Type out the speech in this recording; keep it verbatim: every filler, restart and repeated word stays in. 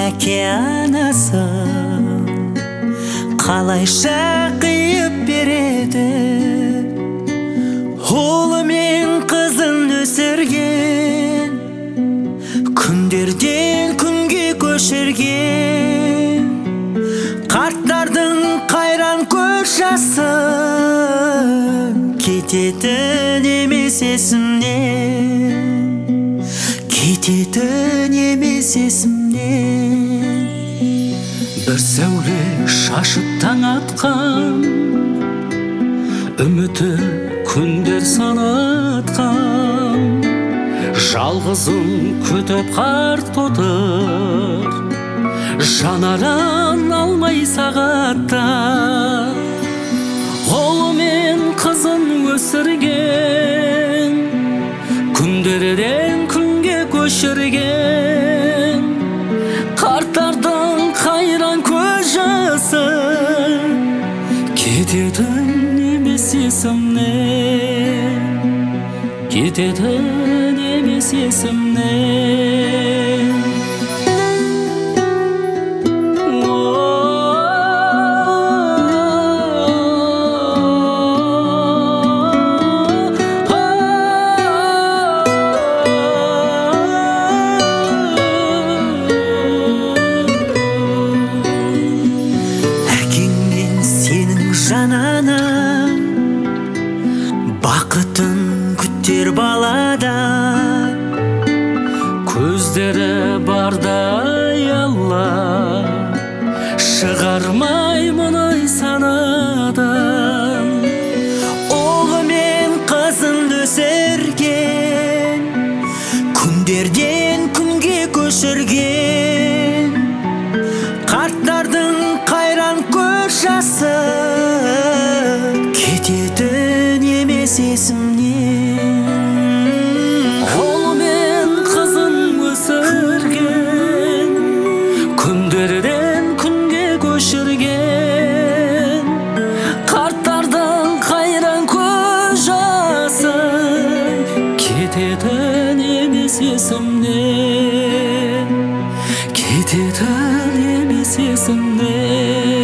әке анасы қалайша қиып береді. Ұлы мен қызын өсірген, күндерден күнге көшірген, қарттардың қайран көз жасы кететін емес есімнен, кететін емес есімнен. Бір сәуле шашып таң атқан, үміті күндер санатқан, жалғызым күтіп қарт отыр, жанаран алмай сағатта. Ұлы мен қызын өсірген, күндерден күнге көшірген, қарттардың қайран көз жасы кететін емес есімнен, кететін емес есімнен. Жанана бақытын күттер балада, көздері бардай алла, шығармай мұны санадан. Ұлы мен қызын өсірген, күндерден күнге көшірген, қарттардың қайран көз жасы кететін емес есімнен. Ұлы мен қызын өсірген, күндерден күнге көшірген, қарттардың қайран көз жасы кететін емес есімнен, кететін емес есімнен.